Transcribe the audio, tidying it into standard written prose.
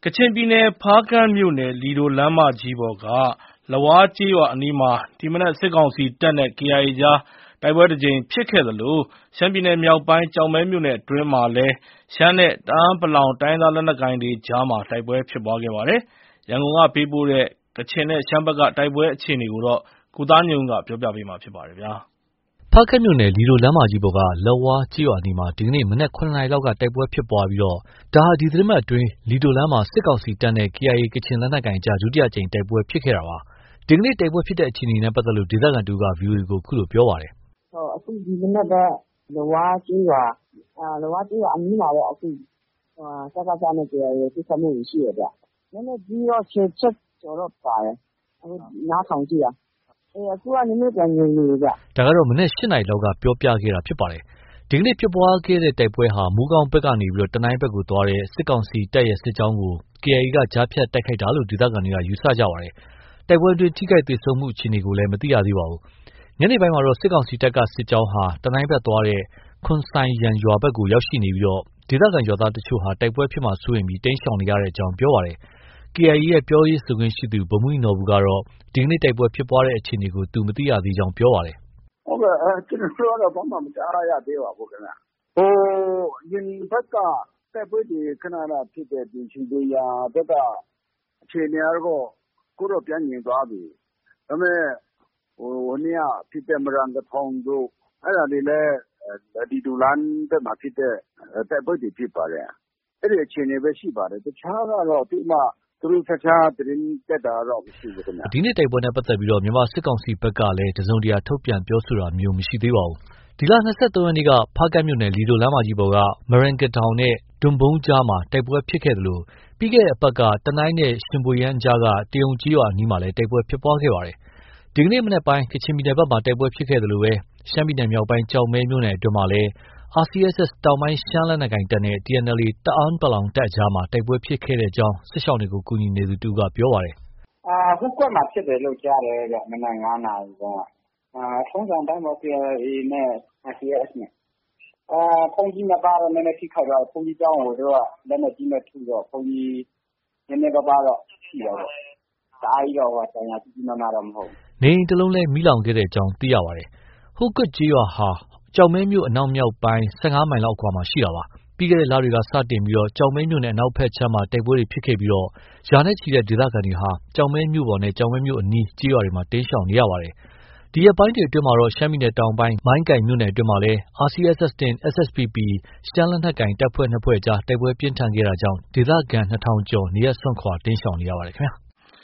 ကချင်ပြည်နယ်ဖားကန့်မြို့နယ်လီဒိုလမ်းမကြီးပေါ်ကလဝါးကျေးရွာအနီးမှာဒီမနက်စစ်ကောင်စီတပ်နဲ့ KIA ကြားတိုက်ပွဲတစ်ကြိမ်ဖြစ်ခဲ့သလိုရှမ်းပြည်နယ်မြောက်ပိုင်းကျောက်မဲမြို့နယ်အတွင်းမှာလည်းရှမ်းနဲ့တအာင်းပလောင်တိုင်းရင်းသားလက်နက်ကိုင်တွေကြားမှာတိုက်ပွဲဖြစ်ပွားခဲ့ပါတယ်။ရန်ကုန်ကပေးပို့တဲ့ကချင်နဲ့ရှမ်းဘက်ကတိုက်ပွဲအခြေအနေကိုကိုသားညွန့်ဦးကပြောပြပေးမှာဖြစ်ပါတယ်။ဖားကန့်မြို့နယ်လီဒိုလမ်းမကြီးပေါ်ကလက်ဝါးကျေးရွာအနီးမှာဒီကနေ့မနက် 7 နာရီလောက်ကတိုက်ပွဲဖြစ်ပွားပြီးဒါဟာဒီသီတင်းပတ်အတွင်းလီဒိုလမ်းမှာစစ်ကောင်စီတပ်နဲ့ KIA ကချင်လက်နက်ကိုင်အကြားဒုတိယအကြိမ်တိုက်ပွဲဖြစ်ခဲ့တာပါ။ဒီကနေ့တိုက်ပွဲဖြစ်တဲ့အခြေအနေနဲ့ပတ်သက်လို့ဒေသခံတစ်ဦးက VOA ကိုအခုလိုပြောပါတယ်။ အခုဒီမနက်ပဲလက်ဝါးကျေးရွာအနီးမှာပေါ့အခုစကစနဲ့ KIA ပစ်ခတ်မှုတွေရှိတယ်ဗျ။လက်နက်ကြီးတော့10 ချက်ကျော်တော့ပါတယ်။အခုနားထောင်ကြည့်တာ။အခုကနည်းနည်းပြန်ငြိမ်နေပြီဗျ။ဒါကတော့မနက် 8 နာရီလောက်ကပြောပြခဲ့တာဖြစ်ပါတယ်။ဒီကနေ့ဖြစ်ပွားခဲ့တဲ့တိုက်ပွဲဟာမူးကောင်းဘက်ကနေတနိုင်းဘက်ကိုသွားတဲ့စစ်ကောင်စီတပ်ရဲ့စစ်ကြောင်းကို KIA ကကြားဖြတ်တိုက်ခိုက်တာလို့ဒေသခံတွေကယူဆကြပါတယ်။တိုက်ပွဲအတွင်းထိခိုက်သေဆုံးမှုအခြေအနေကိုလည်းမသိရသေးပါဘူး။ညနေပိုင်းမှာတော့စစ်ကောင်စီတပ်ကစစ်ကြောင်းဟာတနိုင်းဘက်သွားတဲ့ခွန်ဆိုင်ယန်ရွာဘက်ကိုရောက်ရှိနေပြီးဒေသခံရွာသားတချို့ဟာတိုက်ပွဲဖြစ်မှာစိုးရိမ်ပြီးတိမ်းရှောင်နေရကြောင်းပြောပါတယ်။ KIA ရဲ့ပြောရေးဆိုခွင့်ရှိသူဗိုလ်မှူးကြီးနော်ဘူကတော့ဒီကနေ့တိုက်ပွဲဖြစ်ပွားတဲ့အခြေအနေကိုသူမသိရသေးကြောင်းပြောပါတယ်။ “ဟုတ်ကဲ့ကျနော်တို့ကတော့ဘာမှမကြားရသေးပါဘူးခင်ဗျ။အရင်ဘက်ကတိုက်ပွဲတွေခဏဖြစ်တဲ့ဒီလီဒိုရွာဘက်ကအခြေအနေကတော့အခုတော့ပြန်ငြိမ်သွားပြီ။ဒါပေမဲ့ဟိုနေ့ကဖြစ်တဲ့မရန်ကထောင်တို့အဲ့ဒါတွေလည်းလီဒိုလမ်းဘက်မှာဖြစ်တဲ့တိုက်ပွဲတွေဖြစ်ပါတယ်။အဲ့ဒီအခြေအနေပဲရှိပါတယ်။တခြားကတော့သူ့မှသူတို့တခြားသတင်းတက်တာတော့မရှိဘူးခင်ဗျ။ဒီနေ့တိုက်ပွဲနဲ့ပတ်သက်ပြီးမြန်မာစစ်ကောင်စီဘက်ကလည်းတစုံတရာထုတ်ပြန်ပြောဆိုတာမျိုးမရှိသေးပါဘူး။ဒီလ 23 ရက်နေ့ကဖားကန့်မြို့နယ်လီဒိုလမ်းမကြီးပေါ်ကမရန်ကထောင်နဲ့ဒွန်ဘုံကြားမှာတိုက်ပွဲဖြစ်ခဲ့သလိုပြီးခဲ့တဲ့အပတ်ကတနိုင်းနဲ့ရှင်ဗွေယန်းအကြားကတရုံကျေးရွာအနီးမှာလည်းတိုက်ပွဲဖြစ်ပွားခဲ့ပါတယ်။ဒီကနေ့မနက်ပိုင်းကချင်ပြည်နယ်ဘက်မှာတိုက်ပွဲဖြစ်ခဲ့သလိုရှမ်းပြည်နယ်မြောက်ပိုင်းကျောက်မဲမြို့နယ်အတွင်းမှာလည်း RCSS တောင်ပိုင်းရှမ်းလက်နက်ကိုင်တပ်နဲ့ TNLA တအာင်းပလောင်တပ်အကြားတိုက်ပွဲဖြစ်ခဲ့ကြောင်းစစ်ရှောင်တွေကိုကူညီနေသူတစ်ဦးကပြောပါတယ်။ဟိုကွက်မှာဖြစ်တယ်လို့ကြားတယ်ဗျမနက် 5 နာရီတုန်းကထုံးစံတိုင်းပေါ့ KIA နဲ့ RCSS နဲ့ဘုန်းကြီးနှစ်ပါးတော့နည်းနည်းထိခိုက်သွားတယ်ဘုန်းကြီးကျောင်းကိုသူကလက်နက်ကြီးနဲ့ထုတော့ဘုန်းကြီးနည်းနည်းပါးတော့ထိတာပေါ့တအားကြီးတော့ဒဏ်ရာကြီးကြီးမားမားတော့မဟုတ်ဘူး။နေအိမ်တစ်လုံးလည်းမီးလောင်ခဲ့ကြောင်းသိရပါတယ်။ဟိုကွက်ကျေးရွာဟာကျောက်မဲမြို့အနောက်မြောက်ပိုင်း15 မိုင်လောက်အကွာမှာရှိတာပါ။ပြီးခဲ့တဲ့လတွေကစတင်ပြီးကျောက်မဲမြို့နယ်အနောက်ဘက်ခြမ်းမှာတိုက်ပွဲတွေဖြစ်ခဲ့ပြီးရာနဲ့ချီတဲ့ဒေသခံတွေဟာကျောက်မဲမြို့ပေါ်နဲ့ကျောက်မဲမြို့အနီးကျေးရွာတွေမှာတိမ်းရှောင်နေရပါတယ်။ဒီရက်ပိုင်းတွေအတွင်းမှာရှမ်းပြည်နယ်တောင်ပိုင်းမိုင်းကိုင်မြို့နယ်အတွင်းမှာလည်း RCSS နဲ့ SSPP ရှမ်းလက်နက်ကိုင်တပ်ဖွဲ့ 2 ဖွဲ့အကြားတိုက်ပွဲပြင်းထန်ခဲ့တာကြောင့်ဒေသခံ 2000 ကျော်နေရပ်စွန့်ခွာတိမ်းရှောင်နေရပါတယ်ခင်ဗျာ။